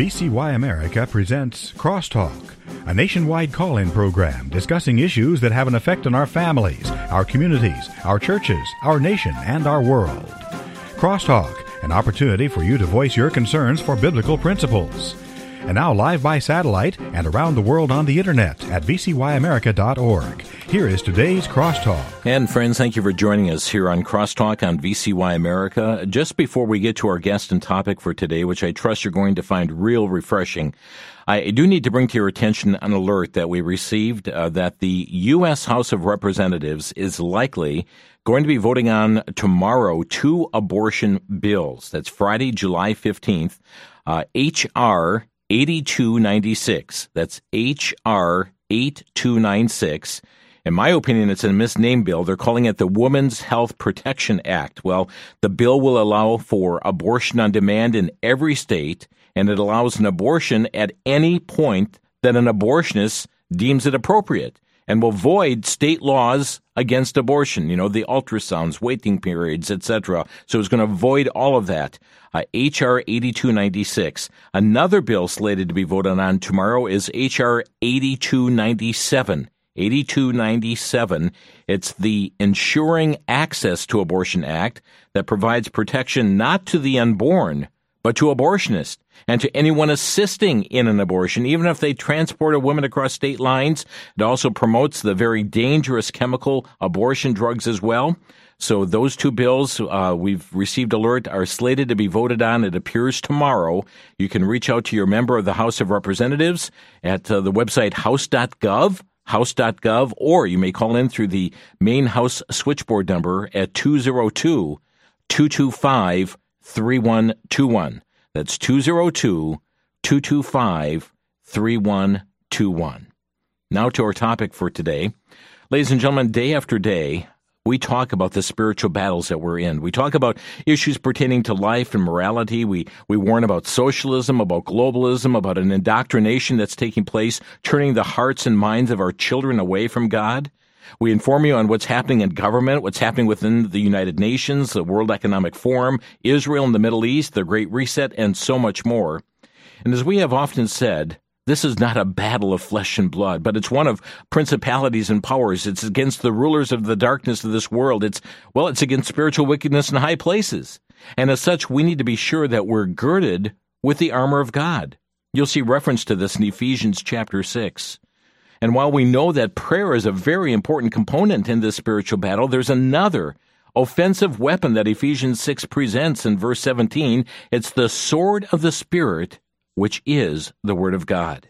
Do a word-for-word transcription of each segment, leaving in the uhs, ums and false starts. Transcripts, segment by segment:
V C Y America presents Crosstalk, a nationwide call-in program discussing issues that have an effect on our families, our communities, our churches, our nation, and our world. Crosstalk, an opportunity for you to voice your concerns for biblical principles. And now live by satellite and around the world on the internet at v c y america dot org. Here is today's Crosstalk. And friends, thank you for joining us here on Crosstalk on V C Y America. Just before we get to our guest and topic for today, which I trust you're going to find real refreshing, I do need to bring to your attention an alert that we received uh, that the U S House of Representatives is likely going to be voting on tomorrow two abortion bills. That's Friday, July fifteenth, uh, H R eighty-two ninety-six. That's H R eighty-two ninety-six. In my opinion, it's a misnamed bill. They're calling it the Women's Health Protection Act. Well, the bill will allow for abortion on demand in every state, and it allows an abortion at any point that an abortionist deems it appropriate, and will void state laws against abortion, you know, the ultrasounds, waiting periods, et cetera. So it's going to void all of that. Uh, H R eighty-two ninety-six. Another bill slated to be voted on tomorrow is H R eighty-two ninety-seven. eighty-two ninety-seven. It's the Ensuring Access to Abortion Act that provides protection not to the unborn, but to abortionists and to anyone assisting in an abortion, even if they transport a woman across state lines. It also promotes the very dangerous chemical abortion drugs as well. So those two bills uh, we've received alert are slated to be voted on, it appears, tomorrow. You can reach out to your member of the House of Representatives at uh, the website house dot gov. house dot gov, or you may call in through the main House switchboard number at two oh two, two two five, three one two one. That's two oh two, two two five, three one two one. Now to our topic for today. Ladies and gentlemen, day after day, we talk about the spiritual battles that we're in. We talk about issues pertaining to life and morality. We we warn about socialism, about globalism, about an indoctrination that's taking place, turning the hearts and minds of our children away from God. We inform you on what's happening in government, what's happening within the United Nations, the World Economic Forum, Israel and the Middle East, the Great Reset, and so much more. And as we have often said, this is not a battle of flesh and blood, but it's one of principalities and powers. It's against the rulers of the darkness of this world. It's, well, it's against spiritual wickedness in high places. And as such, we need to be sure that we're girded with the armor of God. You'll see reference to this in Ephesians chapter six. And while we know that prayer is a very important component in this spiritual battle, there's another offensive weapon that Ephesians six presents in verse seventeen. It's the sword of the Spirit, which is the Word of God.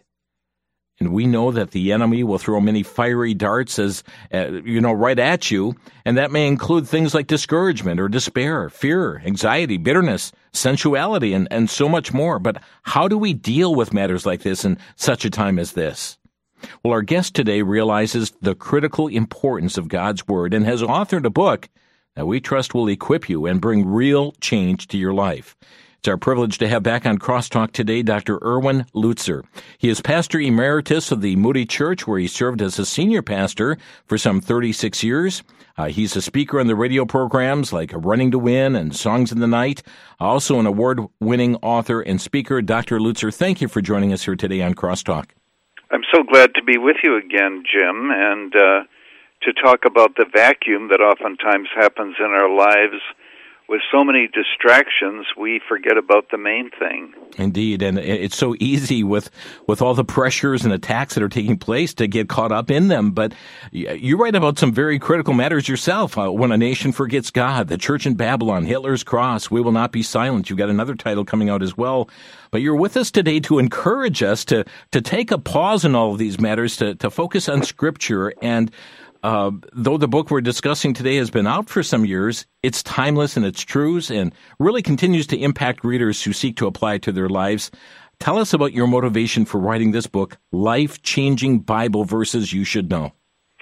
And we know that the enemy will throw many fiery darts as, uh, you know, right at you, and that may include things like discouragement or despair, fear, anxiety, bitterness, sensuality, and, and so much more. But how do we deal with matters like this in such a time as this? Well, our guest today realizes the critical importance of God's Word and has authored a book that we trust will equip you and bring real change to your life. It's our privilege to have back on Crosstalk today Doctor Erwin Lutzer. He is pastor emeritus of the Moody Church, where he served as a senior pastor for some thirty-six years. Uh, he's a speaker on the radio programs like Running to Win and Songs in the Night. Also an award-winning author and speaker. Doctor Lutzer, thank you for joining us here today on Crosstalk. I'm so glad to be with you again, Jim, and uh, to talk about the vacuum that oftentimes happens in our lives. With so many distractions, we forget about the main thing. Indeed, and it's so easy with, with all the pressures and attacks that are taking place to get caught up in them. But you write about some very critical matters yourself. Uh, when a nation forgets God, the church in Babylon, Hitler's cross, we will not be silent. You've got another title coming out as well. But you're with us today to encourage us to, to take a pause in all of these matters, to, to focus on Scripture. And Uh, though the book we're discussing today has been out for some years, it's timeless in its truths and really continues to impact readers who seek to apply it to their lives. Tell us about your motivation for writing this book, Life-Changing Bible Verses You Should Know.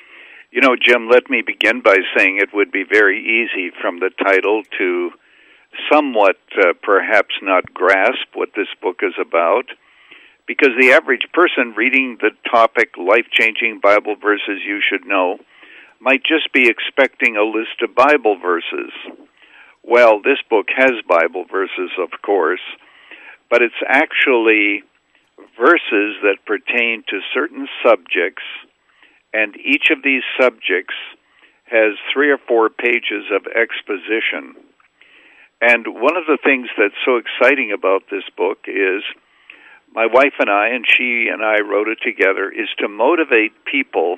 You know, Jim, let me begin by saying it would be very easy from the title to somewhat uh, perhaps not grasp what this book is about, because the average person reading the topic, Life-Changing Bible Verses You Should Know, might just be expecting a list of Bible verses. Well, this book has Bible verses, of course, but it's actually verses that pertain to certain subjects, and each of these subjects has three or four pages of exposition. And one of the things that's so exciting about this book is my wife and I, and she and I wrote it together, is to motivate people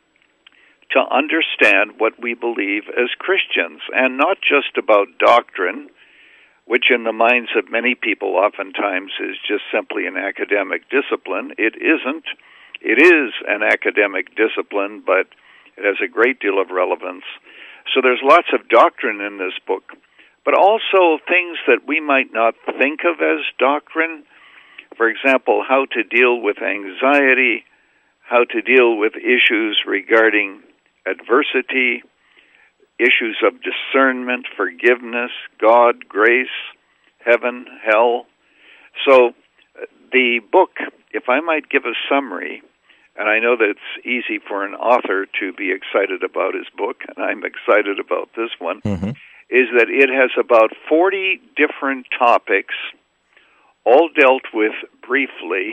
to understand what we believe as Christians, and not just about doctrine, which in the minds of many people oftentimes is just simply an academic discipline. It isn't. It is an academic discipline, but it has a great deal of relevance. So there's lots of doctrine in this book, but also things that we might not think of as doctrine. For example, how to deal with anxiety, how to deal with issues regarding adversity, issues of discernment, forgiveness, God, grace, heaven, hell. So the book, if I might give a summary, and I know that it's easy for an author to be excited about his book, and I'm excited about this one, mm-hmm. is that it has about forty different topics, all dealt with briefly,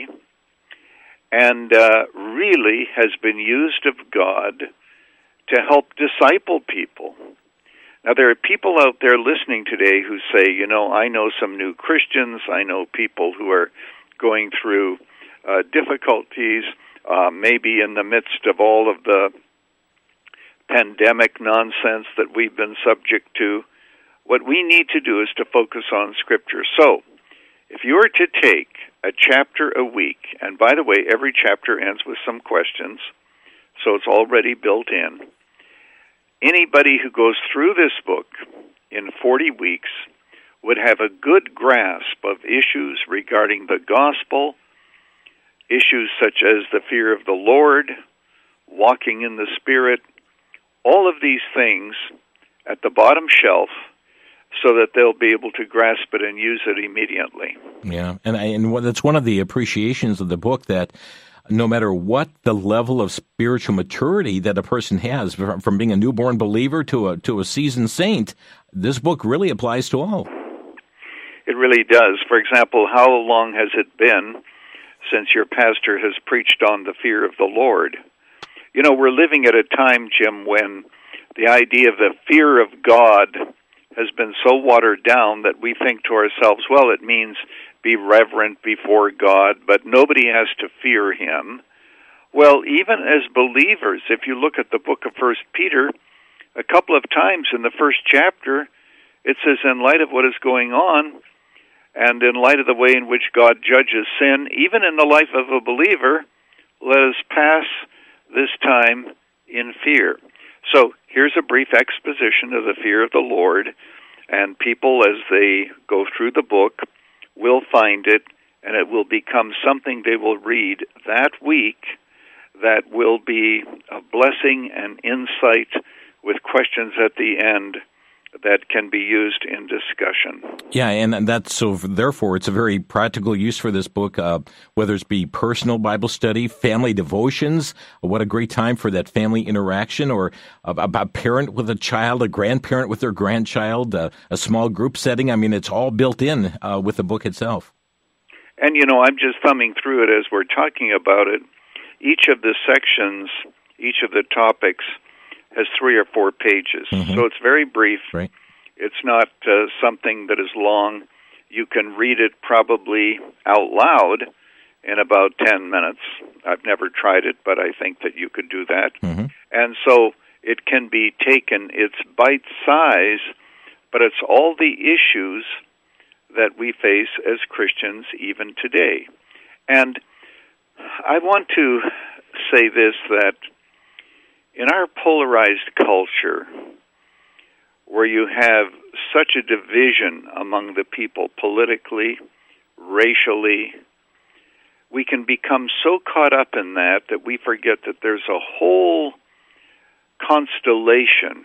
and uh, really has been used of God to help disciple people. Now, there are people out there listening today who say, you know, I know some new Christians, I know people who are going through uh, difficulties, uh, maybe in the midst of all of the pandemic nonsense that we've been subject to. What we need to do is to focus on Scripture. So, if you were to take a chapter a week, and by the way, every chapter ends with some questions, so it's already built in. Anybody who goes through this book in forty weeks would have a good grasp of issues regarding the gospel, issues such as the fear of the Lord, walking in the Spirit, all of these things at the bottom shelf, so that they'll be able to grasp it and use it immediately. Yeah, and I, and that's one of the appreciations of the book, that no matter what the level of spiritual maturity that a person has, from being a newborn believer to a to a seasoned saint, this book really applies to all. It really does. For example, how long has it been since your pastor has preached on the fear of the Lord? You know, we're living at a time, Jim, when the idea of the fear of God has been so watered down that we think to ourselves, well, it means be reverent before God, but nobody has to fear Him. Well, even as believers, if you look at the book of First Peter, a couple of times in the first chapter, it says, in light of what is going on, and in light of the way in which God judges sin, even in the life of a believer, let us pass this time in fear. So here's a brief exposition of the fear of the Lord, and people, as they go through the book, will find it, and it will become something they will read that week that will be a blessing and insight with questions at the end that can be used in discussion. Yeah, and that's so. Therefore, it's a very practical use for this book, uh, whether it's be personal Bible study, family devotions. What a great time for that family interaction, or a, a parent with a child, a grandparent with their grandchild, uh, a small group setting. I mean, it's all built in uh, with the book itself. And, you know, I'm just thumbing through it as we're talking about it. Each of the sections, each of the topics, has three or four pages. Mm-hmm. So it's very brief. Right. It's not uh, something that is long. You can read it probably out loud in about ten minutes. I've never tried it, but I think that you could do that. Mm-hmm. And so it can be taken. It's bite size, but it's all the issues that we face as Christians even today. And I want to say this, that in our polarized culture, where you have such a division among the people politically, racially, we can become so caught up in that that we forget that there's a whole constellation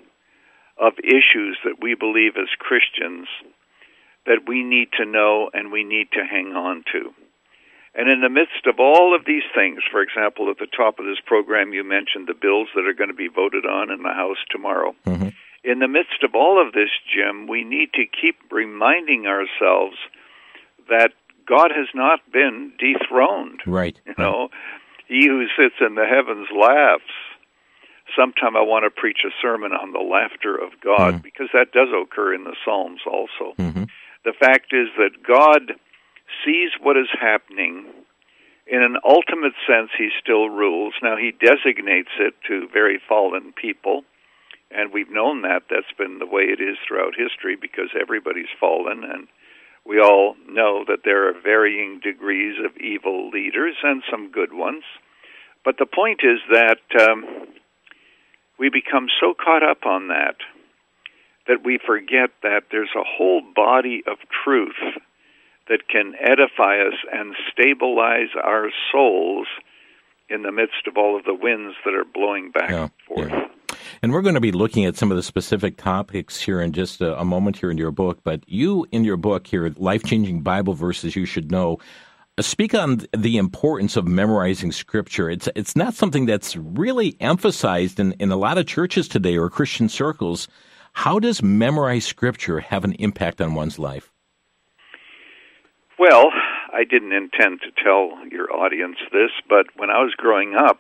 of issues that we believe as Christians that we need to know and we need to hang on to. And in the midst of all of these things, for example, at the top of this program, you mentioned the bills that are going to be voted on in the House tomorrow. Mm-hmm. In the midst of all of this, Jim, we need to keep reminding ourselves that God has not been dethroned. Right. You know, he who sits in the heavens laughs. Sometime I want to preach a sermon on the laughter of God, mm. because that does occur in the Psalms also. Mm-hmm. The fact is that God sees what is happening. In an ultimate sense, he still rules. Now, he designates it to very fallen people, and we've known that. That's been the way it is throughout history, because everybody's fallen, and we all know that there are varying degrees of evil leaders and some good ones. But the point is that um, we become so caught up on that that we forget that there's a whole body of truth that can edify us and stabilize our souls in the midst of all of the winds that are blowing back yeah, and forth. Yeah. And we're going to be looking at some of the specific topics here in just a, a moment here in your book. But you, in your book here, Life-Changing Bible Verses You Should Know, speak on the importance of memorizing Scripture. It's it's not something that's really emphasized in, in a lot of churches today or Christian circles. How does memorized Scripture have an impact on one's life? Well, I didn't intend to tell your audience this, but when I was growing up,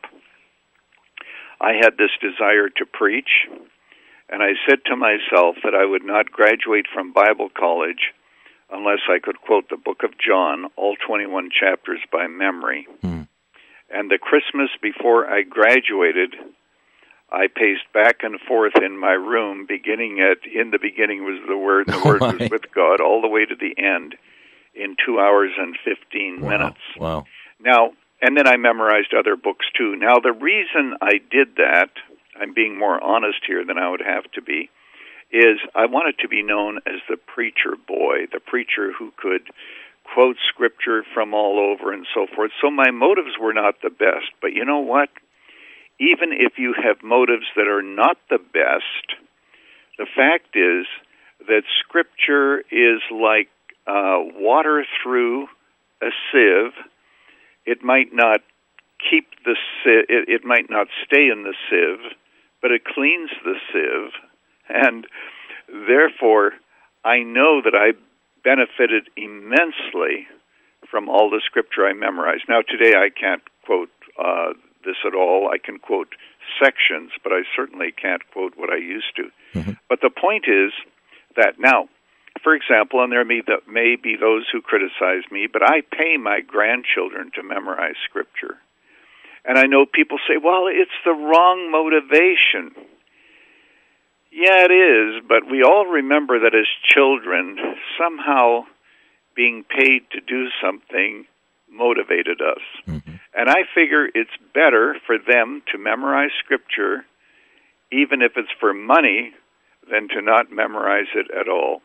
I had this desire to preach, and I said to myself that I would not graduate from Bible college unless I could quote the book of John, all twenty-one chapters by memory. Hmm. And the Christmas before I graduated, I paced back and forth in my room, beginning at, in the beginning was the Word, and the Word was with God, all the way to the end, in two hours and fifteen wow. minutes. Wow. Now, and then I memorized other books too. Now, the reason I did that, I'm being more honest here than I would have to be, is I wanted to be known as the preacher boy, the preacher who could quote Scripture from all over and so forth. So my motives were not the best. But you know what? Even if you have motives that are not the best, the fact is that Scripture is like uh, water through a sieve. It might not keep the sieve, it, it might not stay in the sieve, but it cleans the sieve. And therefore, I know that I benefited immensely from all the Scripture I memorized. Now, today I can't quote uh, this at all. I can quote sections, but I certainly can't quote what I used to. Mm-hmm. But the point is that now, for example, and there may, may be those who criticize me, but I pay my grandchildren to memorize Scripture. And I know people say, well, it's the wrong motivation. Yeah, it is, but we all remember that as children, somehow being paid to do something motivated us. Mm-hmm. And I figure it's better for them to memorize Scripture, even if it's for money, than to not memorize it at all.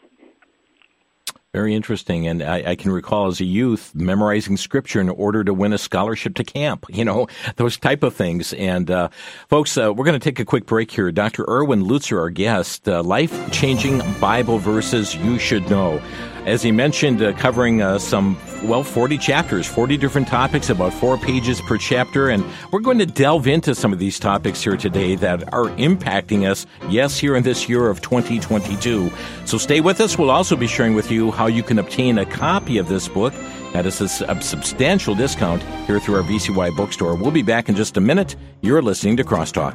Very interesting. And I, I can recall as a youth memorizing Scripture in order to win a scholarship to camp, you know, those type of things. And uh, folks, uh, we're going to take a quick break here. Doctor Erwin Lutzer, our guest, uh, Life-Changing Bible Verses You Should Know. As he mentioned, uh, covering uh, some, well, forty chapters, forty different topics, about four pages per chapter. And we're going to delve into some of these topics here today that are impacting us, yes, here in this year of twenty twenty-two. So stay with us. We'll also be sharing with you how you can obtain a copy of this book at a, a substantial discount here through our V C Y bookstore. We'll be back in just a minute. You're listening to Crosstalk.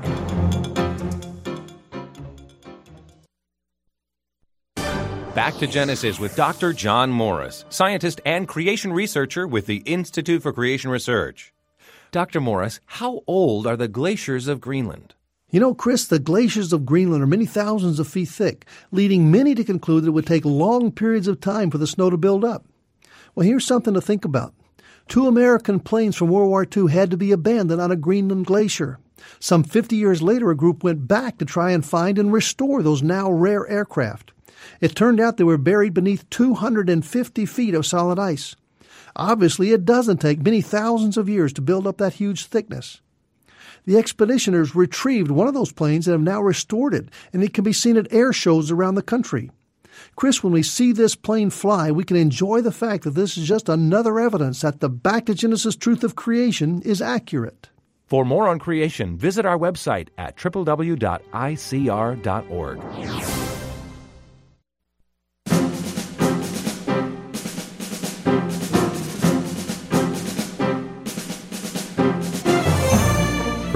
Back to Genesis with Doctor John Morris, scientist and creation researcher with the Institute for Creation Research. Doctor Morris, how old are the glaciers of Greenland? You know, Chris, the glaciers of Greenland are many thousands of feet thick, leading many to conclude that it would take long periods of time for the snow to build up. Well, here's something to think about. Two American planes from World War Two had to be abandoned on a Greenland glacier. Some fifty years later, a group went back to try and find and restore those now rare aircraft. It turned out they were buried beneath two hundred fifty feet of solid ice. Obviously, it doesn't take many thousands of years to build up that huge thickness. The expeditioners retrieved one of those planes and have now restored it, and it can be seen at air shows around the country. Chris, when we see this plane fly, we can enjoy the fact that this is just another evidence that the Back to Genesis truth of creation is accurate. For more on creation, visit our website at w w w dot i c r dot org.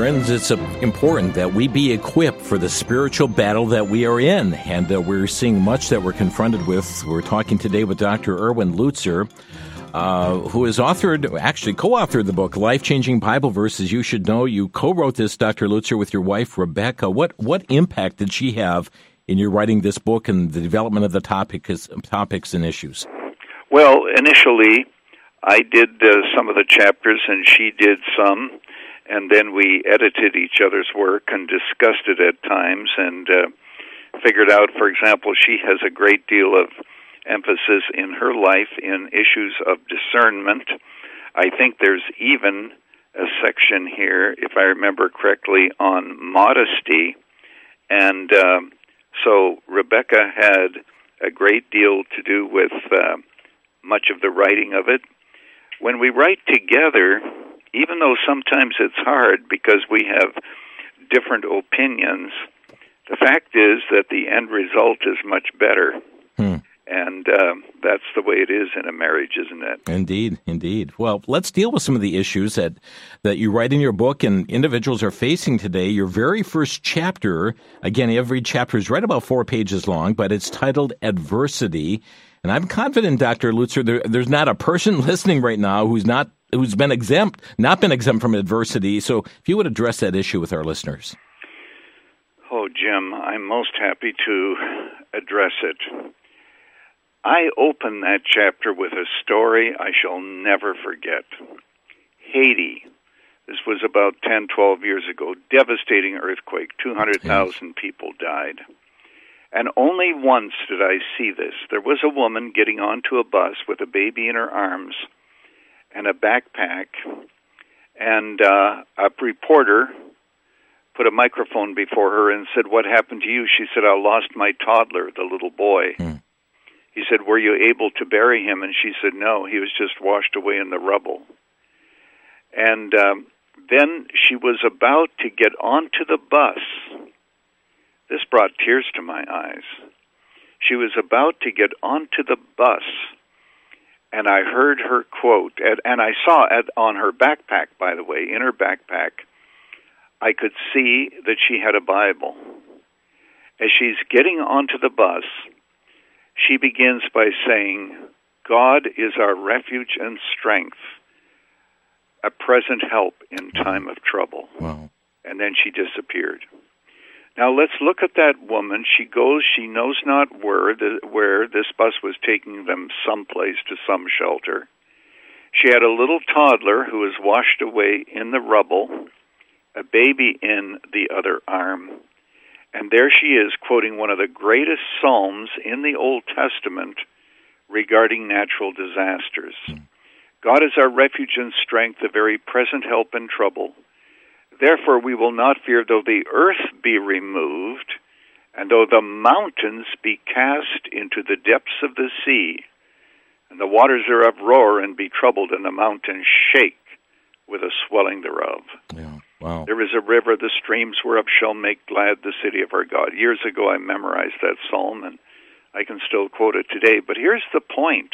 Friends, it's uh, important that we be equipped for the spiritual battle that we are in, and uh, we're seeing much that we're confronted with. We're talking today with Doctor Erwin Lutzer, uh, who has authored, actually co-authored the book, Life-Changing Bible Verses You Should Know. You co-wrote this, Doctor Lutzer, with your wife, Rebecca. What what impact did she have in your writing this book and the development of the topic, topics and issues? Well, initially, I did uh, some of the chapters, and she did some. And then we edited each other's work and discussed it at times and uh, figured out, for example, she has a great deal of emphasis in her life in issues of discernment. I think there's even a section here, if I remember correctly, on modesty. And uh, so Rebecca had a great deal to do with uh, much of the writing of it. When we write together, even though sometimes it's hard because we have different opinions, the fact is that the end result is much better. Hmm. And um, that's the way it is in a marriage, isn't it? Indeed, indeed. Well, let's deal with some of the issues that, that you write in your book and individuals are facing today. Your very first chapter, again, every chapter is right about four pages long, but it's titled Adversity. And I'm confident, Doctor Lutzer, there, there's not a person listening right now who's not who's been exempt, not been exempt from adversity. So if you would address that issue with our listeners. Oh, Jim, I'm most happy to address it. I open that chapter with a story I shall never forget. Haiti. This was about ten, twelve years ago. Devastating earthquake. two hundred thousand people died. And only once did I see this. There was a woman getting onto a bus with a baby in her arms and a backpack, and uh, a reporter put a microphone before her and said, "What happened to you?" She said, "I lost my toddler, the little boy." Mm. He said, "Were you able to bury him?" And she said, "No, he was just washed away in the rubble." And um, then she was about to get onto the bus. This brought tears to my eyes. She was about to get onto the bus, and I heard her quote, and, and I saw it on her backpack, by the way, in her backpack, I could see that she had a Bible. As she's getting onto the bus, she begins by saying, "God is our refuge and strength, a present help in time of trouble." Wow. And then she disappeared. Now let's look at that woman. She goes, she knows not where, the, where this bus was taking them someplace to some shelter. She had a little toddler who was washed away in the rubble, a baby in the other arm. And there she is quoting one of the greatest psalms in the Old Testament regarding natural disasters. Mm. God is our refuge and strength, a very present help in trouble. Therefore we will not fear though the earth be removed, and though the mountains be cast into the depths of the sea, and the waters thereof roar and be troubled, and the mountains shake with a swelling thereof. Yeah. Wow. There is a river, the streams whereof shall make glad the city of our God. Years ago I memorized that psalm, and I can still quote it today. But here's the point.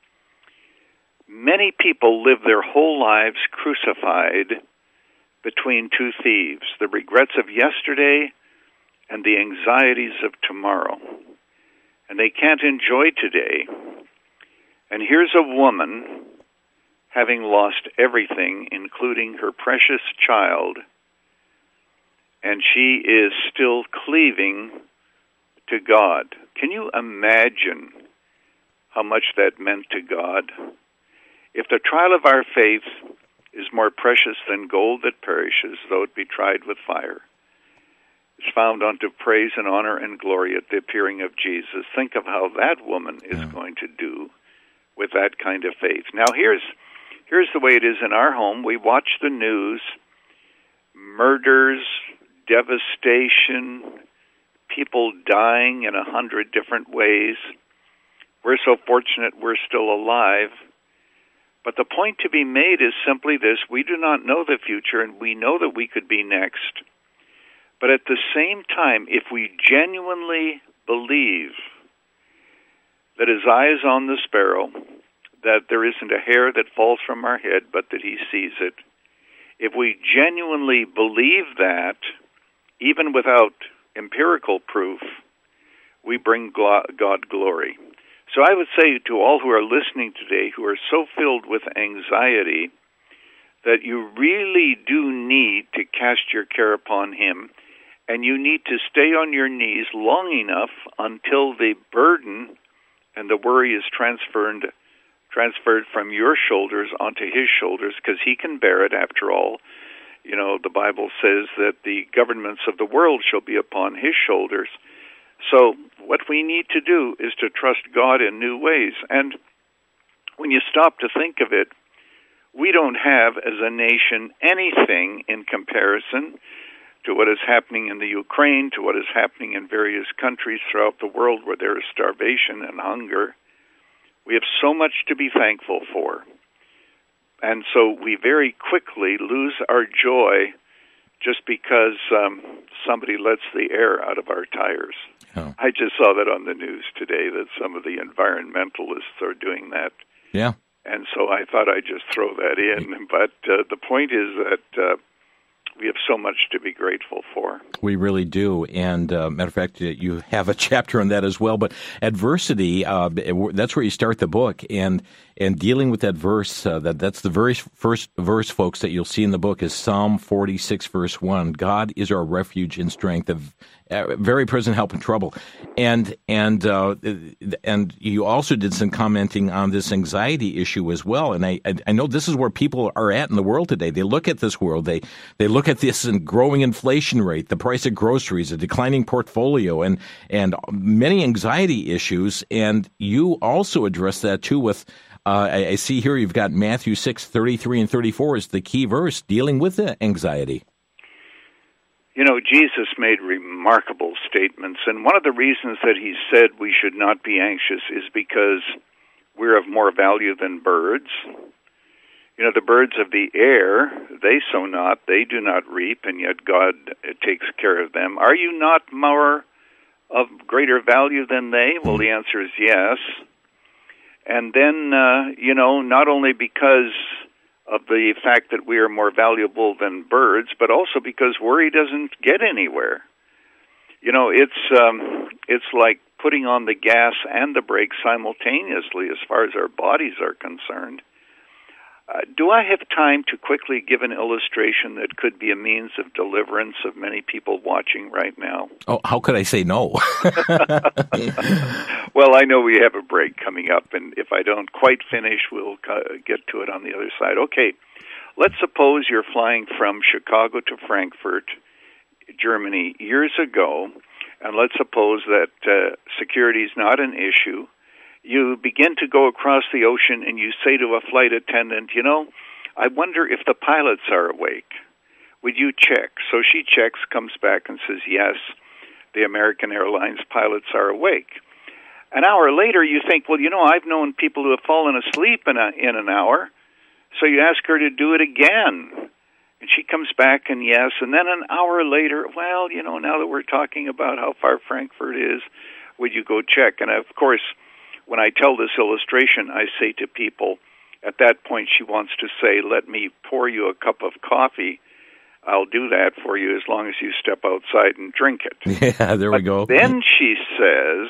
Many people live their whole lives crucified between two thieves, the regrets of yesterday and the anxieties of tomorrow. And they can't enjoy today. And here's a woman having lost everything, including her precious child, and she is still cleaving to God. Can you imagine how much that meant to God? If the trial of our faith is more precious than gold that perishes, though it be tried with fire, it's found unto praise and honor and glory at the appearing of Jesus. Think of how that woman is yeah. going to do with that kind of faith. Now here's here's the way it is in our home. We watch the news, murders, devastation, people dying in a hundred different ways. We're so fortunate we're still alive. But the point to be made is simply this: we do not know the future, and we know that we could be next. But at the same time, if we genuinely believe that his eye is on the sparrow, that there isn't a hair that falls from our head, but that he sees it, if we genuinely believe that, even without empirical proof, we bring God glory. So I would say to all who are listening today who are so filled with anxiety that you really do need to cast your care upon Him, and you need to stay on your knees long enough until the burden and the worry is transferred transferred from your shoulders onto His shoulders, because He can bear it after all. You know, the Bible says that the governments of the world shall be upon His shoulders. So what we need to do is to trust God in new ways. And when you stop to think of it, we don't have, as a nation, anything in comparison to what is happening in the Ukraine, to what is happening in various countries throughout the world where there is starvation and hunger. We have so much to be thankful for. And so we very quickly lose our joy just because um, somebody lets the air out of our tires. Oh. I just saw that on the news today, that some of the environmentalists are doing that. Yeah. And so I thought I'd just throw that in. But uh, the point is that uh, we have so much to be grateful for. We really do. And uh, matter of fact, you have a chapter on that as well. But adversity, uh, that's where you start the book. And and dealing with that verse, uh, that that's the very first verse, folks, that you'll see in the book is Psalm forty-six, verse one. God is our refuge and strength, a very present help in trouble. And and uh, and you also did some commenting on this anxiety issue as well. And I I know this is where people are at in the world today. They look at this world. They they look at this growing inflation rate, the price of groceries, a declining portfolio, and and many anxiety issues. And you also address that too with. Uh, I, I see here you've got Matthew six, thirty-three and thirty-four is the key verse dealing with the anxiety. You know, Jesus made remarkable statements, and one of the reasons that He said we should not be anxious is because we're of more value than birds. You know, the birds of the air, they sow not, they do not reap, and yet God takes care of them. Are you not more of greater value than they? Well, the answer is yes. And then, uh, you know, not only because of the fact that we are more valuable than birds, but also because worry doesn't get anywhere. You know, it's um, it's like putting on the gas and the brakes simultaneously as far as our bodies are concerned. Uh, do I have time to quickly give an illustration that could be a means of deliverance of many people watching right now? Oh, how could I say no? Well, I know we have a break coming up, and if I don't quite finish, we'll get to it on the other side. Okay, let's suppose you're flying from Chicago to Frankfurt, Germany, years ago, and let's suppose that uh, security is not an issue. You begin to go across the ocean and you say to a flight attendant, you know, I wonder if the pilots are awake. Would you check? So she checks, comes back and says, yes, the American Airlines pilots are awake. An hour later, you think, well, you know, I've known people who have fallen asleep in, a, in an hour. So you ask her to do it again. And she comes back and yes. And then an hour later, well, you know, now that we're talking about how far Frankfurt is, would you go check? And of course, when I tell this illustration, I say to people, at that point she wants to say, let me pour you a cup of coffee. I'll do that for you as long as you step outside and drink it. Yeah, there but we go. Then she says,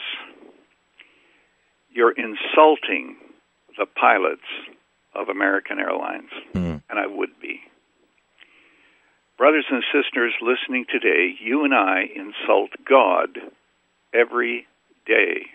you're insulting the pilots of American Airlines. Mm. And I would be. Brothers and sisters listening today, you and I insult God every day.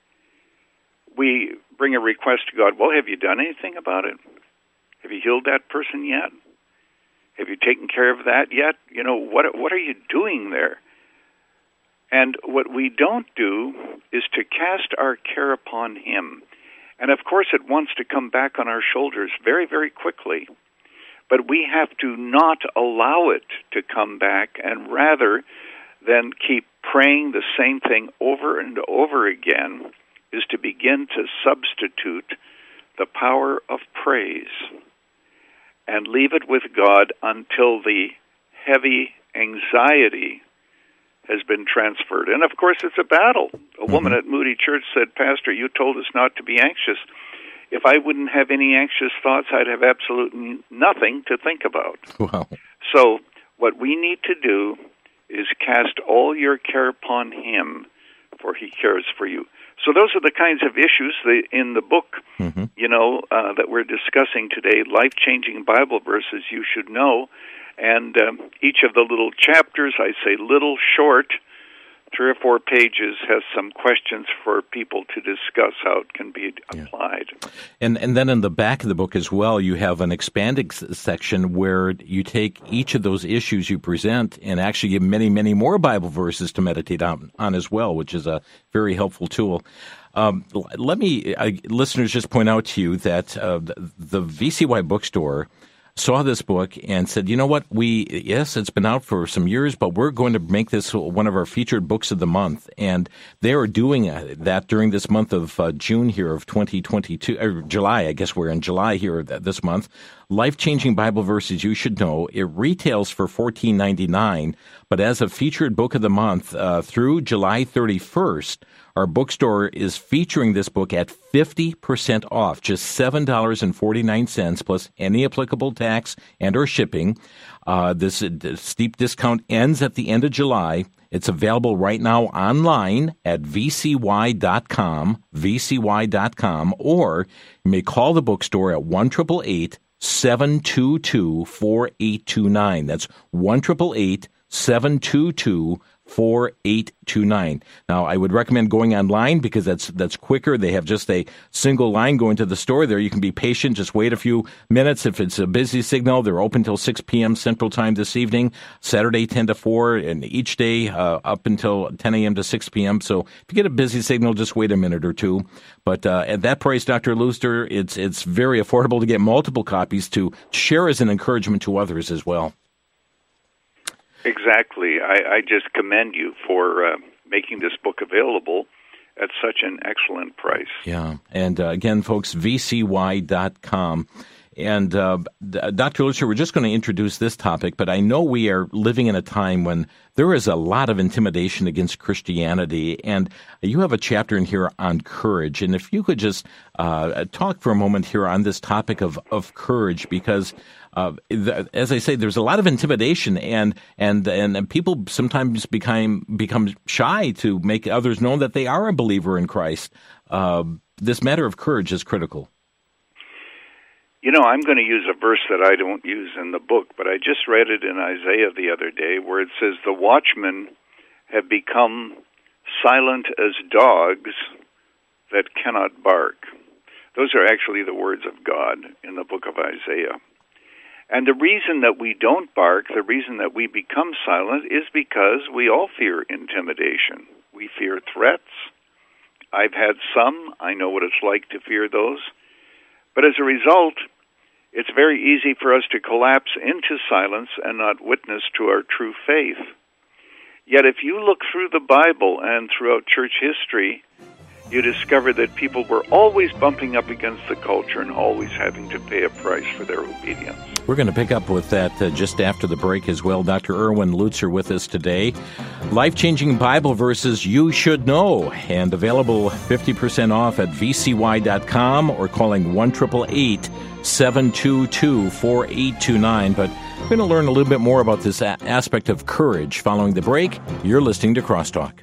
We bring a request to God, well, have you done anything about it? Have you healed that person yet? Have you taken care of that yet? You know, what what are you doing there? And what we don't do is to cast our care upon Him. And of course it wants to come back on our shoulders very, very quickly. But we have to not allow it to come back, and rather than keep praying the same thing over and over again, is to begin to substitute the power of praise and leave it with God until the heavy anxiety has been transferred. And of course, it's a battle. A mm-hmm. woman at Moody Church said, Pastor, you told us not to be anxious. if I wouldn't have any anxious thoughts, I'd have absolutely nothing to think about. Wow. So what we need to do is cast all your care upon him, for he cares for you. So those are the kinds of issues that in the book, mm-hmm. you know, uh, that we're discussing today, life-changing Bible verses you should know. And um, each of the little chapters, I say little, short, three or four pages, has some questions for people to discuss how it can be applied. Yeah. And and then in the back of the book as well, you have an expanded section where you take each of those issues you present and actually give many, many more Bible verses to meditate on, on as well, which is a very helpful tool. Um, let me, uh, listeners, just point out to you that uh, the, the V C Y bookstore saw this book and said, you know what, we, yes, it's been out for some years, but we're going to make this one of our featured books of the month. And they are doing that during this month of uh, June here of twenty twenty-two, or July, I guess we're in July here this month. Life-Changing Bible Verses You Should Know. It retails for fourteen ninety-nine, but as a featured book of the month uh, through July thirty-first, our bookstore is featuring this book at fifty percent off, just seven dollars and forty-nine cents plus any applicable tax and or shipping. Uh, this uh, steep discount ends at the end of July. It's available right now online at v c y dot com, v c y dot com, or you may call the bookstore at one eight eight eight, seven two two, four eight two nine. That's one eight eight eight, seven two two, four eight two nine. Now, I would recommend going online because that's that's quicker. They have just a single line going to the store there. You can be patient. Just wait a few minutes. If it's a busy signal, they're open till six p.m. Central Time this evening, Saturday ten to four, and each day uh, up until ten a.m. to six p.m. So if you get a busy signal, just wait a minute or two. But uh, at that price, Doctor Luster, it's, it's very affordable to get multiple copies to share as an encouragement to others as well. Exactly. I, I just commend you for uh, making this book available at such an excellent price. Yeah. And uh, again, folks, v c y dot com. And uh, Doctor Luster, we're just going to introduce this topic, but I know we are living in a time when there is a lot of intimidation against Christianity, and you have a chapter in here on courage. And if you could just uh, talk for a moment here on this topic of, of courage, because Uh, the, as I say, there's a lot of intimidation, and and and, and people sometimes become become shy to make others know that they are a believer in Christ. Uh, this matter of courage is critical. You know, I'm going to use a verse that I don't use in the book, but I just read it in Isaiah the other day, where it says, "The watchmen have become silent as dogs that cannot bark." Those are actually the words of God in the book of Isaiah. And the reason that we don't bark, the reason that we become silent, is because we all fear intimidation. We fear threats. I've had some. I know what it's like to fear those. But as a result, it's very easy for us to collapse into silence and not witness to our true faith. Yet if you look through the Bible and throughout church history, you discover that people were always bumping up against the culture and always having to pay a price for their obedience. We're going to pick up with that uh, just after the break as well. Doctor Erwin Lutzer with us today. Life-changing Bible verses you should know, and available fifty percent off at v c y dot com or calling one eight eight eight, seven two two, four eight two nine. But we're going to learn a little bit more about this a- aspect of courage. Following the break, you're listening to Crosstalk.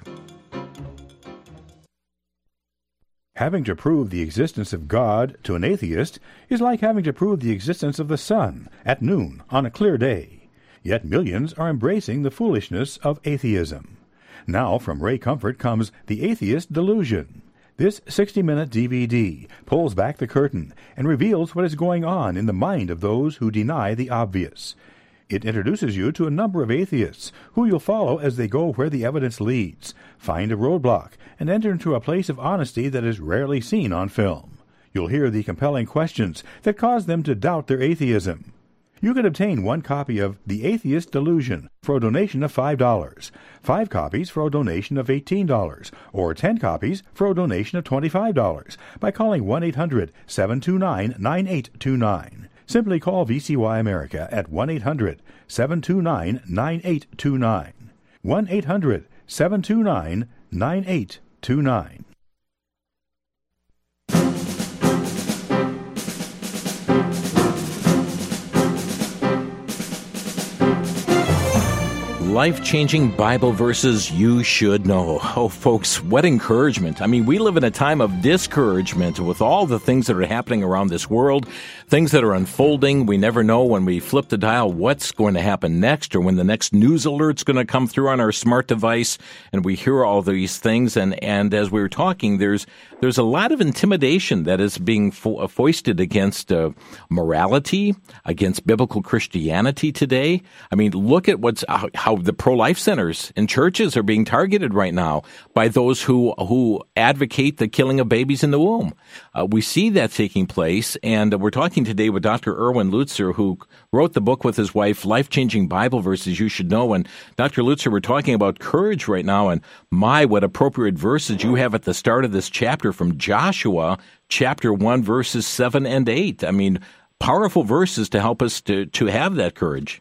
Having to prove the existence of God to an atheist is like having to prove the existence of the sun at noon on a clear day. Yet millions are embracing the foolishness of atheism. Now from Ray Comfort comes The Atheist Delusion. This sixty-minute D V D pulls back the curtain and reveals what is going on in the mind of those who deny the obvious. It introduces you to a number of atheists who you'll follow as they go where the evidence leads, find a roadblock, and enter into a place of honesty that is rarely seen on film. You'll hear the compelling questions that cause them to doubt their atheism. You can obtain one copy of The Atheist Delusion for a donation of five dollars, five copies for a donation of eighteen dollars, or ten copies for a donation of twenty-five dollars by calling one eight hundred, seven two nine, nine eight two nine. Simply call V C Y America at one eight hundred, seven two nine, nine eight two nine. one eight hundred, seven two nine, nine eight two nine. life-changing Bible verses you should know. Oh, folks, what encouragement. I mean, we live in a time of discouragement with all the things that are happening around this world, things that are unfolding. We never know when we flip the dial what's going to happen next or when the next news alert's going to come through on our smart device, and we hear all these things. And, and as we were talking, there's there's a lot of intimidation that is being fo- foisted against uh, morality, against biblical Christianity today. I mean, look at what's how, how the pro-life centers and churches are being targeted right now by those who who advocate the killing of babies in the womb. Uh, we see that taking place, and we're talking today with Doctor Erwin Lutzer, who wrote the book with his wife, Life-Changing Bible Verses You Should Know. And Doctor Lutzer, we're talking about courage right now, and my, what appropriate verses you have at the start of this chapter from Joshua, chapter one, verses seven and eight. I mean, powerful verses to help us to, to have that courage.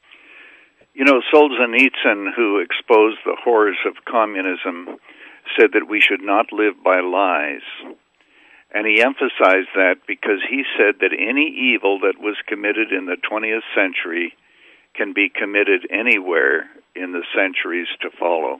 You know, Solzhenitsyn, who exposed the horrors of communism, said that we should not live by lies. And he emphasized that because he said that any evil that was committed in the twentieth century can be committed anywhere in the centuries to follow.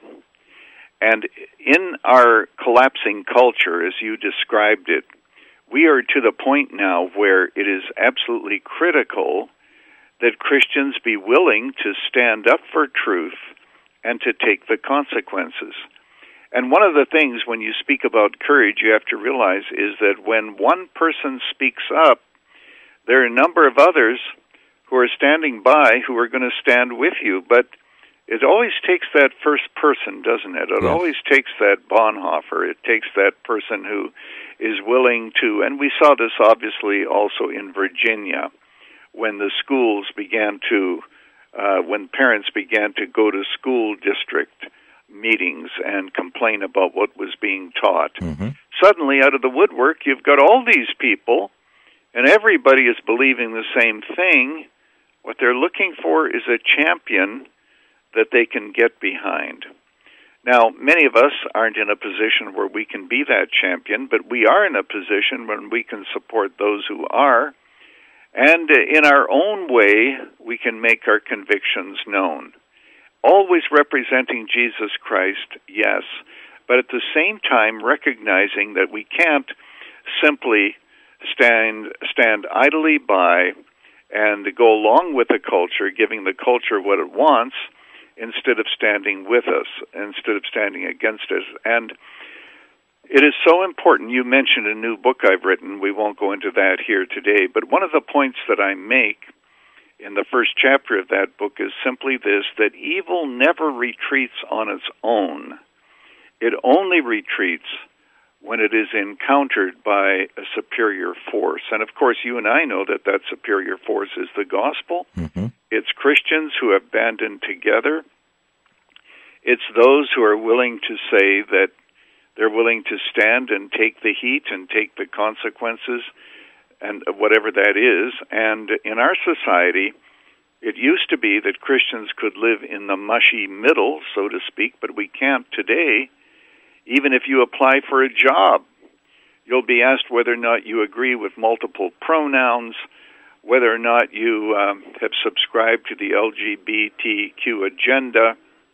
And in our collapsing culture, as you described it, we are to the point now where it is absolutely critical that Christians be willing to stand up for truth and to take the consequences. And one of the things when you speak about courage you have to realize is that when one person speaks up, there are a number of others who are standing by who are going to stand with you. But it always takes that first person, doesn't it? It yes. always takes that Bonhoeffer. It takes that person who is willing to, and we saw this obviously also in Virginia, when the schools began to, uh, when parents began to go to school district meetings and complain about what was being taught. Mm-hmm. Suddenly, out of the woodwork, you've got all these people, and everybody is believing the same thing. What they're looking for is a champion that they can get behind. Now, many of us aren't in a position where we can be that champion, but we are in a position when we can support those who are, and in our own way, we can make our convictions known. Always representing Jesus Christ, yes, but at the same time recognizing that we can't simply stand stand idly by and go along with the culture, giving the culture what it wants, instead of standing with us, instead of standing against us. And it is so important. You mentioned a new book I've written. We won't go into that here today, but one of the points that I make in the first chapter of that book is simply this, that evil never retreats on its own. It only retreats when it is encountered by a superior force. And of course, you and I know that that superior force is the gospel. Mm-hmm. It's Christians who have banded together. It's those who are willing to say that they're willing to stand and take the heat and take the consequences and whatever that is. And in our society, it used to be that Christians could live in the mushy middle, so to speak, but we can't today. Even if you apply for a job, you'll be asked whether or not you agree with multiple pronouns, whether or not you um, have subscribed to the L G B T Q agenda.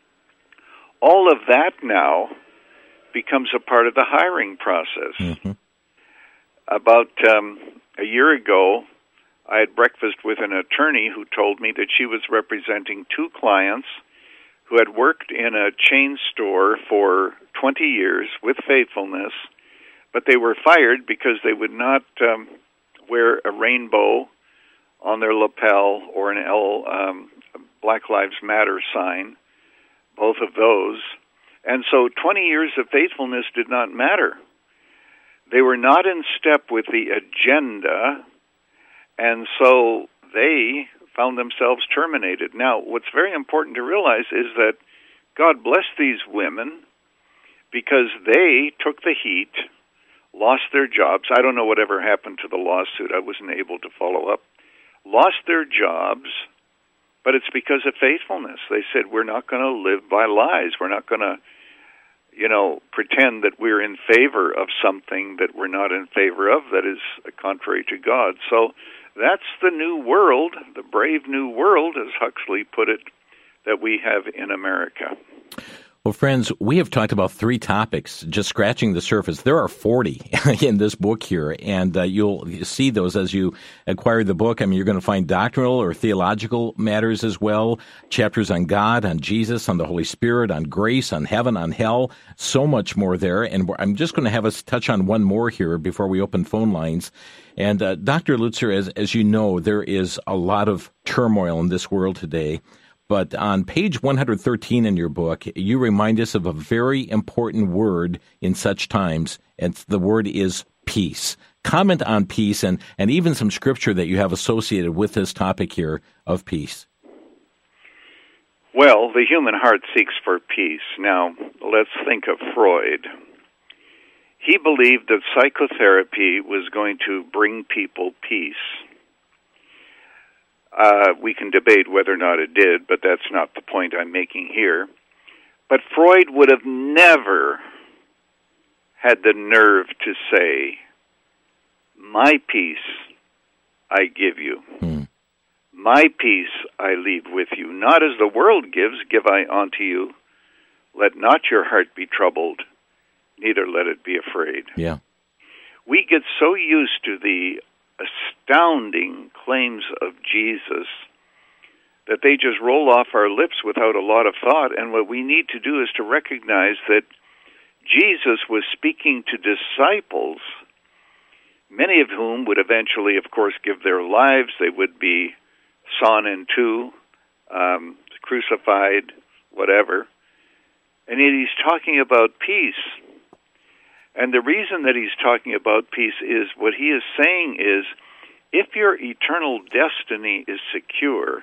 All of that now becomes a part of the hiring process. Mm-hmm. About um, a year ago, I had breakfast with an attorney who told me that she was representing two clients who had worked in a chain store for twenty years with faithfulness, but they were fired because they would not um, wear a rainbow on their lapel or an L, um, Black Lives Matter sign, both of those. And so twenty years of faithfulness did not matter. They were not in step with the agenda, and so they found themselves terminated. Now, what's very important to realize is that God blessed these women because they took the heat, lost their jobs. I don't know whatever happened to the lawsuit. I wasn't able to follow up. Lost their jobs, but it's because of faithfulness. They said, we're not going to live by lies. We're not going to, you know, pretend that we're in favor of something that we're not in favor of, that is contrary to God. So that's the new world, the brave new world, as Huxley put it that we have in America. Well, friends, we have talked about three topics, just scratching the surface. There are forty in this book here, and uh, you'll see those as you acquire the book. I mean, you're going to find doctrinal or theological matters as well, chapters on God, on Jesus, on the Holy Spirit, on grace, on heaven, on hell, so much more there. And I'm just going to have us touch on one more here before we open phone lines. And uh, Doctor Lutzer, as, as you know, there is a lot of turmoil in this world today. But on page one hundred thirteen in your book, you remind us of a very important word in such times, and the word is peace. Comment on peace and, and even some scripture that you have associated with this topic here of peace. Well, the human heart seeks for peace. Now, let's think of Freud. He believed that psychotherapy was going to bring people peace. Uh, we can debate whether or not it did, but that's not the point I'm making here. But Freud would have never had the nerve to say, my peace I give you. Hmm. My peace I leave with you. Not as the world gives, give I unto you. Let not your heart be troubled, neither let it be afraid. Yeah. We get so used to the astounding claims of Jesus that they just roll off our lips without a lot of thought. And what we need to do is to recognize that Jesus was speaking to disciples, many of whom would eventually, of course, give their lives. They would be sawn in two, um, crucified, whatever. And yet he's talking about peace. And the reason that he's talking about peace is what he is saying is, if your eternal destiny is secure,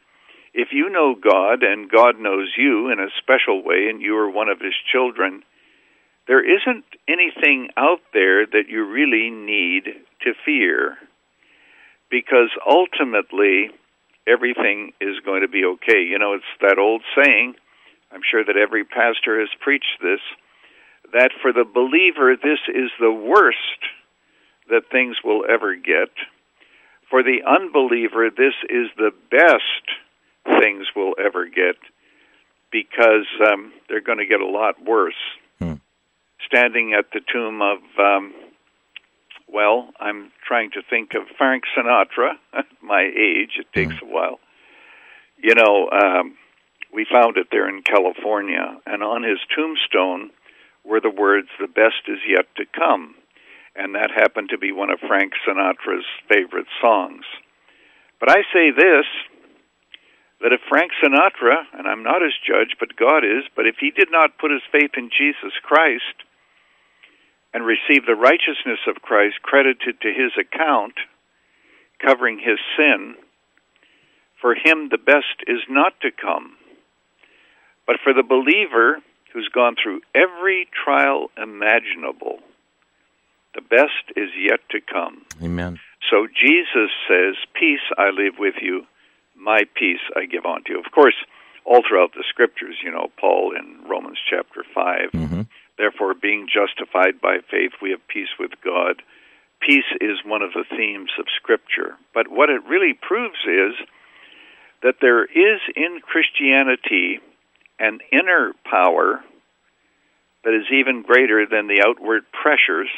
if you know God and God knows you in a special way and you are one of his children, there isn't anything out there that you really need to fear, because ultimately everything is going to be okay. You know, it's that old saying, I'm sure that every pastor has preached this, that for the believer, this is the worst that things will ever get. For the unbeliever, this is the best things will ever get, because um, they're going to get a lot worse. Hmm. Standing at the tomb of, um, well, I'm trying to think of Frank Sinatra, at my age, it takes hmm. a while. You know, um, we found it there in California, and on his tombstone were the words, the best is yet to come. And that happened to be one of Frank Sinatra's favorite songs. But I say this, that if Frank Sinatra, and I'm not his judge, but God is, but if he did not put his faith in Jesus Christ and receive the righteousness of Christ credited to his account, covering his sin, for him the best is not to come. But for the believer who's gone through every trial imaginable, the best is yet to come. Amen. So Jesus says, peace I leave with you, my peace I give unto you. Of course, all throughout the Scriptures, you know, Paul in Romans chapter five, mm-hmm. Therefore, being justified by faith, we have peace with God. Peace is one of the themes of Scripture. But what it really proves is that there is in Christianity an inner power that is even greater than the outward pressures,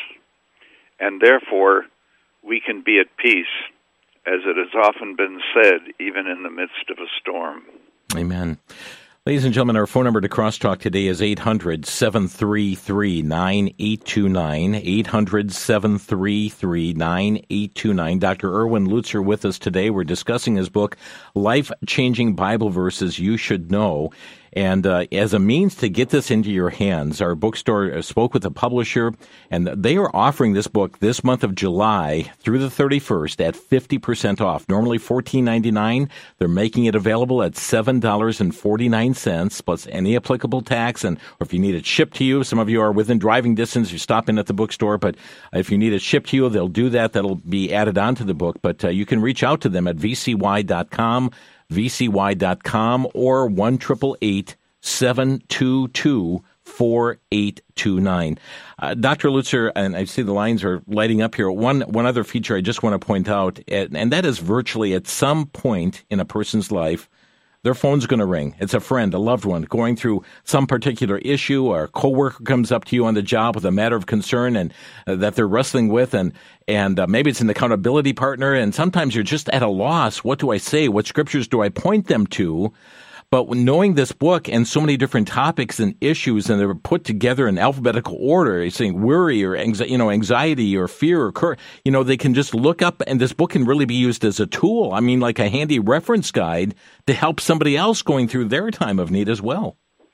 and therefore we can be at peace, as it has often been said, even in the midst of a storm. Amen. Ladies and gentlemen, our phone number to Crosstalk today is eight hundred, seven three three, nine eight two nine, eight hundred, seven three three, nine eight two nine. Doctor Erwin Lutzer with us today. We're discussing his book, Life-Changing Bible Verses You Should Know. And uh, as a means to get this into your hands, our bookstore spoke with the publisher, and they are offering this book this month of July through the thirty-first at fifty percent off. Normally fourteen ninety-nine. They're making it available at seven dollars and forty-nine cents plus any applicable tax. And or if you need it shipped to you, some of you are within driving distance, you stop in at the bookstore. But if you need it shipped to you, they'll do that. That'll be added onto the book. But uh, you can reach out to them at v c y dot com. v c y dot com or one eight eight eight, seven two two, four eight two nine. Uh, Doctor Lutzer, and I see the lines are lighting up here. One one other feature I just want to point out, and that is virtually at some point in a person's life, their phone's going to ring. It's a friend, a loved one, going through some particular issue, or a coworker comes up to you on the job with a matter of concern and uh, that they're wrestling with, and and uh, maybe it's an accountability partner, and sometimes you're just at a loss. What do I say? What scriptures do I point them to? But knowing this book and so many different topics and issues, and they're put together in alphabetical order, saying worry or anxiety, you know, anxiety or fear or cur- you know, they can just look up, and this book can really be used as a tool. I mean, like a handy reference guide to help somebody else going through their time of need as well.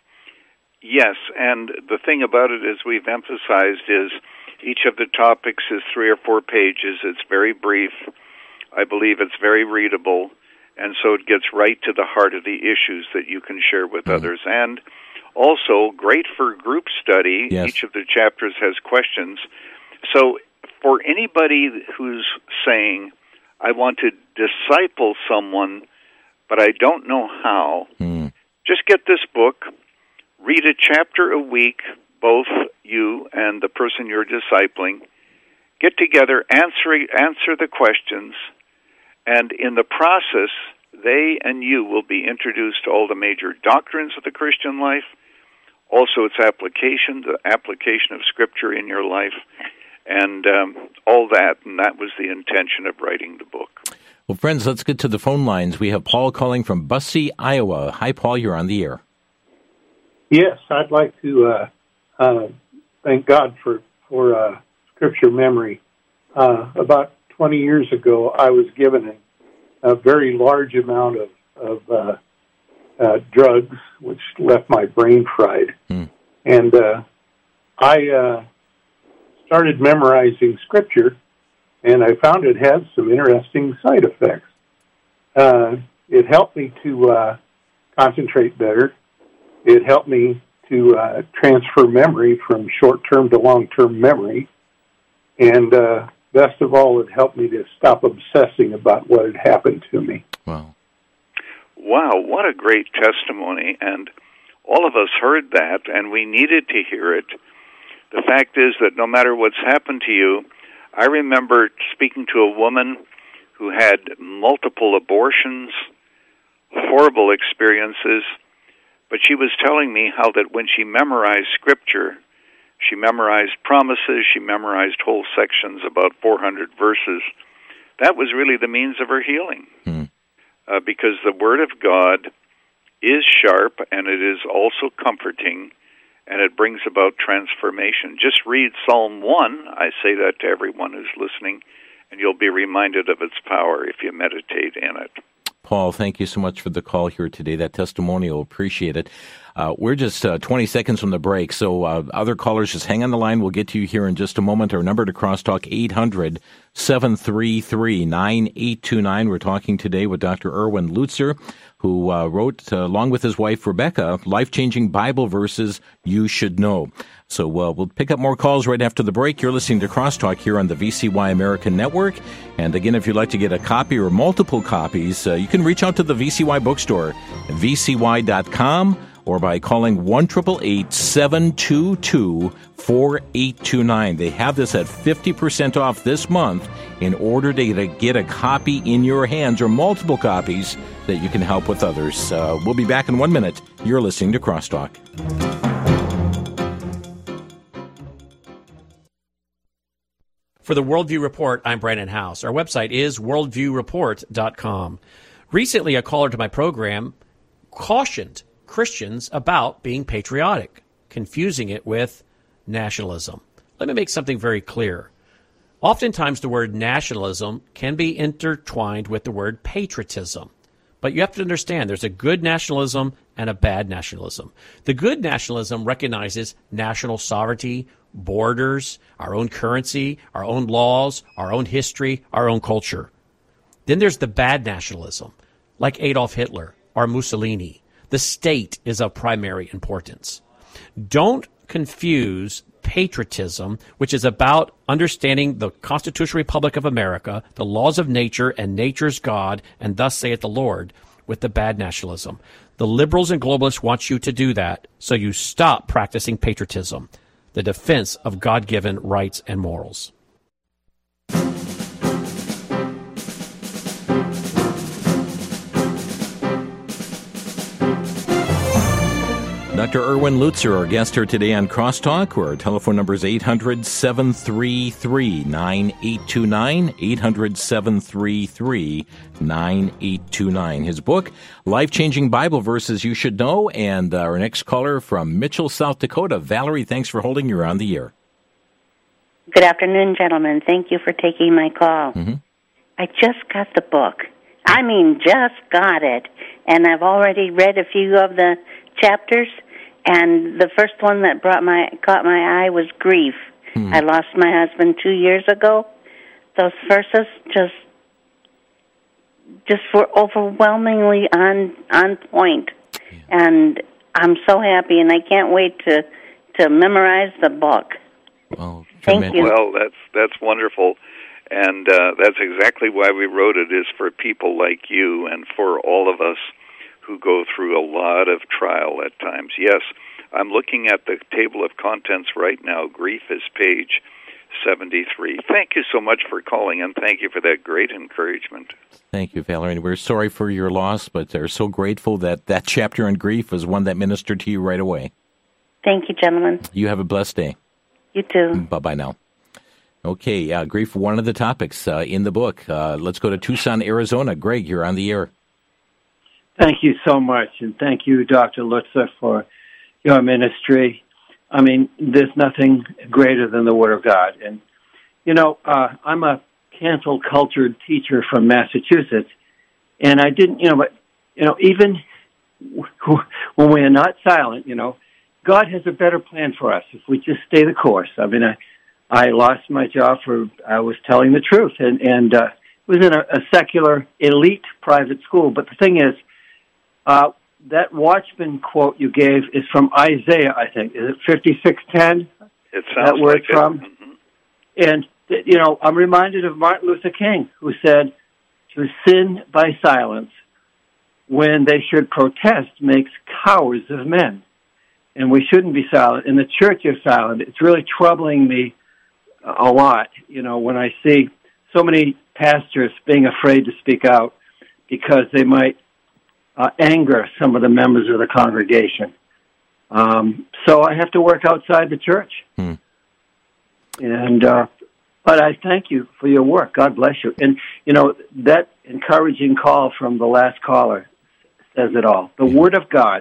Yes, and the thing about it, as we've emphasized, is each of the topics is three or four pages. It's very brief. I believe it's very readable. And so it gets right to the heart of the issues that you can share with mm-hmm. others. And also, great for group study. Yes. Each of the chapters has questions. So for anybody who's saying, I want to disciple someone, but I don't know how, mm. just get this book, read a chapter a week, both you and the person you're discipling, get together, answer, answer the questions, and in the process, they and you will be introduced to all the major doctrines of the Christian life, also its application, the application of Scripture in your life, and um, all that. And that was the intention of writing the book. Well, friends, let's get to the phone lines. We have Paul calling from Busse, Iowa. Hi, Paul. You're on the air. Yes, I'd like to uh, uh, thank God for, for uh, Scripture memory. Uh, about twenty years ago, I was given a, a very large amount of, of uh, uh, drugs, which left my brain fried. Mm. And uh, I uh, started memorizing Scripture, and I found it had some interesting side effects. Uh, it helped me to uh, concentrate better. It helped me to uh, transfer memory from short-term to long-term memory. And uh, best of all, it helped me to stop obsessing about what had happened to me. Wow. Wow, what a great testimony. And all of us heard that, and we needed to hear it. The fact is that no matter what's happened to you, I remember speaking to a woman who had multiple abortions, horrible experiences, but she was telling me how that when she memorized Scripture, she memorized promises, she memorized whole sections, about four hundred verses. That was really the means of her healing. Hmm. Uh, because the Word of God is sharp, and it is also comforting, and it brings about transformation. Just read Psalm one. I say that to everyone who's listening, and you'll be reminded of its power if you meditate in it. Paul, thank you so much for the call here today. That testimonial, appreciate it. Uh, we're just uh, twenty seconds from the break, so uh, other callers, just hang on the line. We'll get to you here in just a moment. Our number to Crosstalk, eight hundred, seven three three, nine eight two nine. We're talking today with Doctor Erwin Lutzer, who uh, wrote, uh, along with his wife Rebecca, Life-Changing Bible Verses You Should Know. So uh, we'll pick up more calls right after the break. You're listening to Crosstalk here on the V C Y American Network. And again, if you'd like to get a copy or multiple copies, uh, you can reach out to the V C Y bookstore at v c y dot com or by calling one eight eight eight, seven two two, four eight two nine. They have this at fifty percent off this month in order to get a copy in your hands or multiple copies that you can help with others. Uh, we'll be back in one minute. You're listening to Crosstalk. For the Worldview Report, I'm Brandon House. Our website is worldview report dot com. Recently, a caller to my program cautioned Christians about being patriotic, confusing it with nationalism. Let me make something very clear. Oftentimes, the word nationalism can be intertwined with the word patriotism. But you have to understand there's a good nationalism and a bad nationalism. The good nationalism recognizes national sovereignty, borders, our own currency, our own laws, our own history, our own culture. Then there's the bad nationalism, like Adolf Hitler or Mussolini. The state is of primary importance. Don't confuse patriotism, which is about understanding the Constitutional Republic of America, the laws of nature and nature's God, and thus saith the Lord, with the bad nationalism. The liberals and globalists want you to do that, so you stop practicing patriotism, the defense of God-given rights and morals. Doctor Erwin Lutzer, our guest here today on Crosstalk, where our telephone number is eight hundred, seven three three, nine eight two nine, eight hundred, seven three three, nine eight two nine. His book, Life-Changing Bible Verses You Should Know, and our next caller from Mitchell, South Dakota. Valerie, thanks for holding. You're on the air. Good afternoon, gentlemen. Thank you for taking my call. Mm-hmm. I just got the book. I mean, just got it. And I've already read a few of the chapters. And the first one that brought my caught my eye was grief. Hmm. I lost my husband two years ago. Those verses just just were overwhelmingly on on point. Yeah. And I'm so happy, and I can't wait to to memorize the book. Well, thank you. Well, that's that's wonderful, and uh, that's exactly why we wrote it. Is for people like you and for all of us who go through a lot of trial at times. Yes, I'm looking at the table of contents right now. Grief is page seventy-three. Thank you so much for calling, and thank you for that great encouragement. Thank you, Valerie. We're sorry for your loss, but they're so grateful that that chapter on grief is one that ministered to you right away. Thank you, gentlemen. You have a blessed day. You too. Bye-bye now. Okay, uh, grief, one of the topics uh, in the book. Uh, let's go to Tucson, Arizona. Greg, you're on the air. Thank you so much, and thank you, Doctor Lutzer, for your ministry. I mean, there's nothing greater than the Word of God. And, you know, uh, I'm a cancel cultured teacher from Massachusetts, and I didn't, you know, but, you know, even when we are not silent, you know, God has a better plan for us if we just stay the course. I mean, I, I lost my job for, I was telling the truth, and, and uh, it was in a, a secular, elite private school. But the thing is, Uh, that Watchman quote you gave is from Isaiah, I think. Is it fifty-six ten? It sounds that word like from? it. Mm-hmm. And, you know, I'm reminded of Martin Luther King, who said, to sin by silence when they should protest makes cowards of men. And we shouldn't be silent. And the church is silent. It's really troubling me a lot, you know, when I see so many pastors being afraid to speak out because they might Uh, anger some of the members of the congregation. Um, so I have to work outside the church. Hmm. And, uh, but I thank you for your work. God bless you. And, you know, that encouraging call from the last caller says it all. The Word of God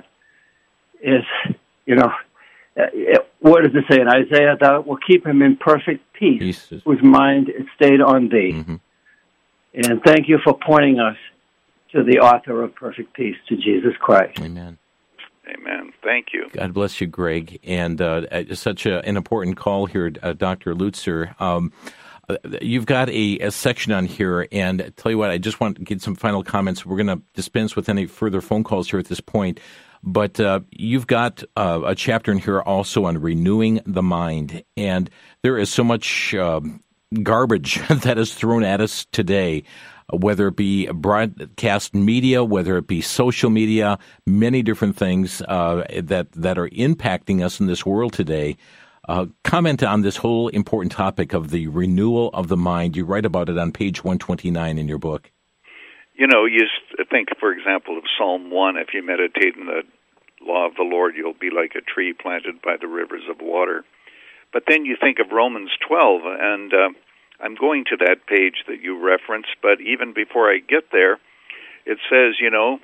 is, you know, it, what does it say in Isaiah? Thou will keep him in perfect peace, peace. whose mind is stayed on thee. Mm-hmm. And thank you for pointing us to the author of perfect peace, to Jesus Christ. Amen. Amen. Thank you. God bless you, Greg. And uh, such a, an important call here, uh, Doctor Lutzer. Um, you've got a, a section on here, and I tell you what, I just want to get some final comments. We're going to dispense with any further phone calls here at this point. But uh, you've got uh, a chapter in here also on renewing the mind. And there is so much uh, garbage that is thrown at us today, whether it be broadcast media, whether it be social media, many different things uh, that that are impacting us in this world today. Uh, comment on this whole important topic of the renewal of the mind. You write about it on page one twenty-nine in your book. You know, you think, for example, of Psalm one, if you meditate in the law of the Lord, you'll be like a tree planted by the rivers of water. But then you think of Romans twelve, and uh, I'm going to that page that you referenced, but even before I get there, it says, you know,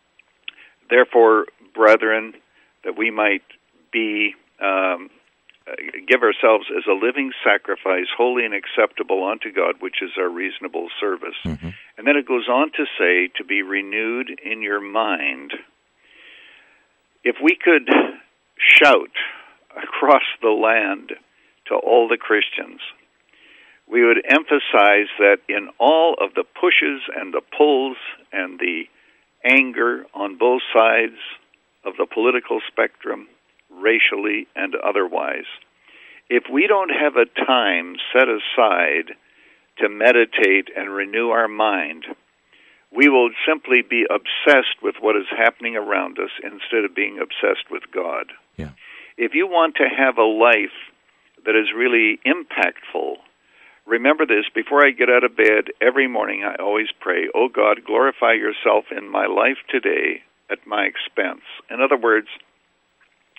therefore, brethren, that we might be, um, give ourselves as a living sacrifice, holy and acceptable unto God, which is our reasonable service. Mm-hmm. And then it goes on to say, to be renewed in your mind. If we could shout across the land to all the Christians, we would emphasize that in all of the pushes and the pulls and the anger on both sides of the political spectrum, racially and otherwise, if we don't have a time set aside to meditate and renew our mind, we will simply be obsessed with what is happening around us instead of being obsessed with God. Yeah. If you want to have a life that is really impactful, remember this, before I get out of bed every morning, I always pray, oh God, glorify yourself in my life today at my expense. In other words,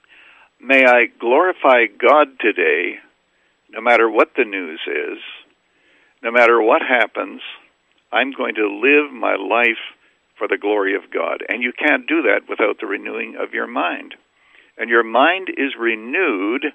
may I glorify God today, no matter what the news is, no matter what happens, I'm going to live my life for the glory of God. And you can't do that without the renewing of your mind. And your mind is renewed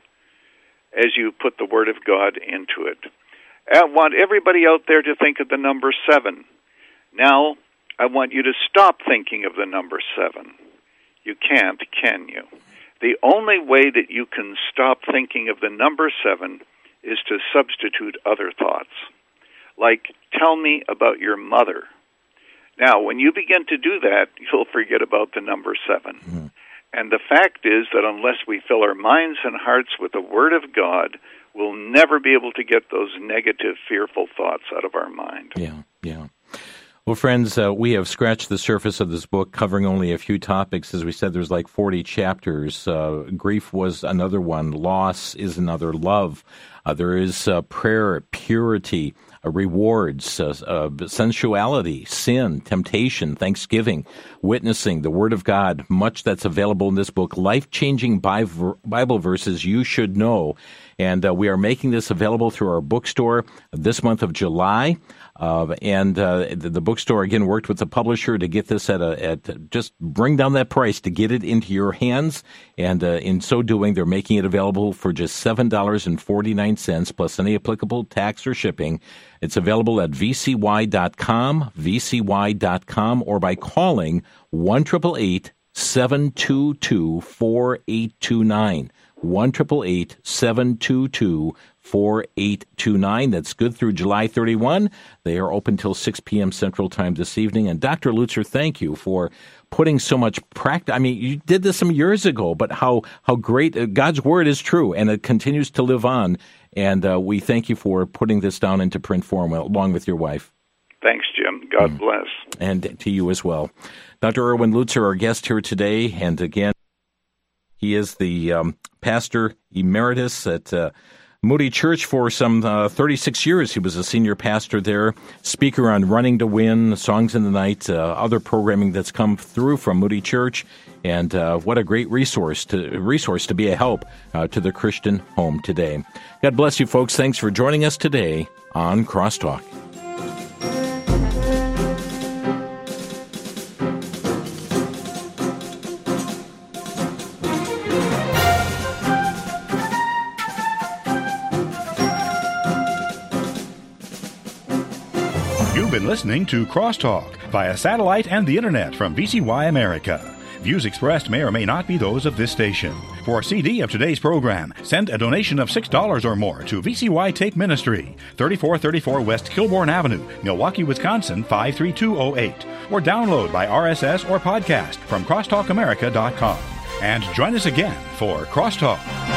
as you put the Word of God into it. I want everybody out there to think of the number seven. Now, I want you to stop thinking of the number seven. You can't, can you? The only way that you can stop thinking of the number seven is to substitute other thoughts. Like, tell me about your mother. Now, when you begin to do that, you'll forget about the number seven. Mm-hmm. And the fact is that unless we fill our minds and hearts with the Word of God, we'll never be able to get those negative, fearful thoughts out of our mind. Yeah, yeah. Well, friends, uh, we have scratched the surface of this book, covering only a few topics. As we said, there's like forty chapters. Uh, grief was another one. Loss is another. Love. Uh, there is uh, prayer, purity, uh, rewards, uh, uh, sensuality, sin, temptation, thanksgiving, witnessing, the Word of God. Much that's available in this book. Life-changing Bible verses you should know. And uh, we are making this available through our bookstore this month of July. Uh, and uh, the, the bookstore, again, worked with the publisher to get this at a at just bring down that price to get it into your hands. And uh, in so doing, they're making it available for just seven dollars and forty-nine cents plus any applicable tax or shipping. It's available at v c y dot com, v c y dot com, or by calling one eight eight eight, seven two two, four eight two nine. one eight eight eight, seven two two, four eight two nine. That's good through July thirty-first. They are open till six p.m. Central Time this evening. And Doctor Lutzer, thank you for putting so much practice. I mean, you did this some years ago, but how, how great uh, God's Word is true, and it continues to live on. And uh, we thank you for putting this down into print form along with your wife. Thanks, Jim. God mm. bless. And to you as well. Doctor Erwin Lutzer, our guest here today, and again, he is the um, pastor emeritus at uh, Moody Church for some uh, thirty-six years. He was a senior pastor there, speaker on Running to Win, Songs in the Night, uh, other programming that's come through from Moody Church. And uh, what a great resource to resource to be a help uh, to the Christian home today. God bless you, folks. Thanks for joining us today on Crosstalk. You've been listening to Crosstalk via satellite and the internet from V C Y America. Views expressed may or may not be those of this station. For a C D of today's program, send a donation of six dollars or more to V C Y Tape Ministry, thirty-four thirty-four West Kilbourne Avenue, Milwaukee, Wisconsin, five three two oh eight. Or download by R S S or podcast from crosstalk america dot com. And join us again for Crosstalk.